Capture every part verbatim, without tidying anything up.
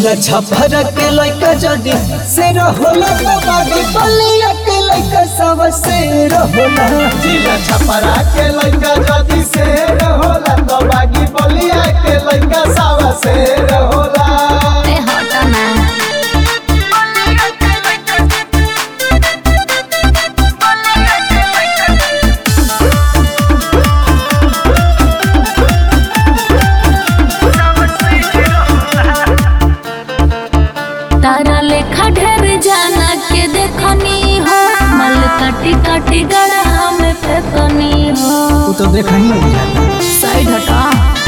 जिला छपरा के लइका जदी से रहोला तो बागी बलिया के लइका सब से रहोला। जिला छपरा के लइका जदी से रहोला तो बागी बलिया के लइका सब से रहोला। ए हटा ना तारा लेखा ढेर जाना के देखनी हो मल काटी काटी गड़ा में फेंकनी हो। तू तो देखा ही नहीं जाता। साइड हटा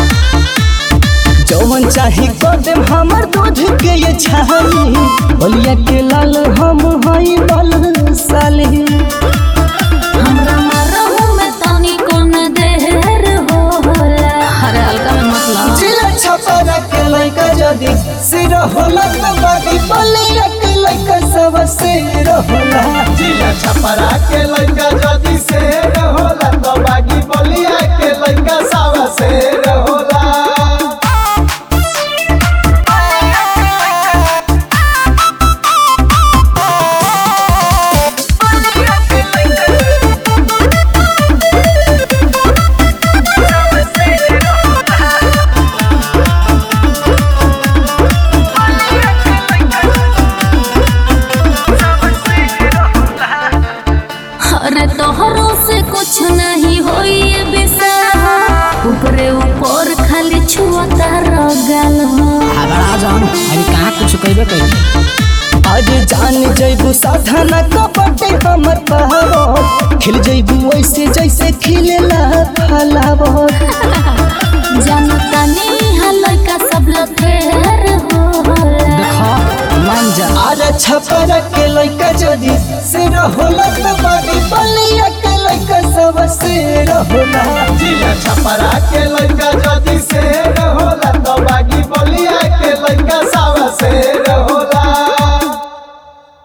जौवन चाही कदम हमर दूध के ये छाली बलिया के लाल हम हई बल साली। हमरा मरहु में तनी कोन देर होला। अरे हल्का में मतलब जिला छपरा के लइका जदी से रहोला तो बागी बलिया के लइका सब से रहोला। जिला छपरा के लइका जदी से रहोला तो बागी बलिया के लइका सब से रहोला। अरे तोहरो से कुछ नहीं होई ये बिसा ऊपरे ऊपर खाली छुअता रगल हो। बड़ा जान अभी कहाँ कुछ कहबे कइले। आज जान जइबू साधना कपटे हमर पहाड़ खिल जइबू वैसे जैसे खिलेला फलावर। जानता नहीं हल्का सब लथेर होला। देखा मान जा अरे छपरा के लइका जदी से रहोला तो बागी बलिया के लइका सब से रहोला। जिला छपरा के लइका जदी से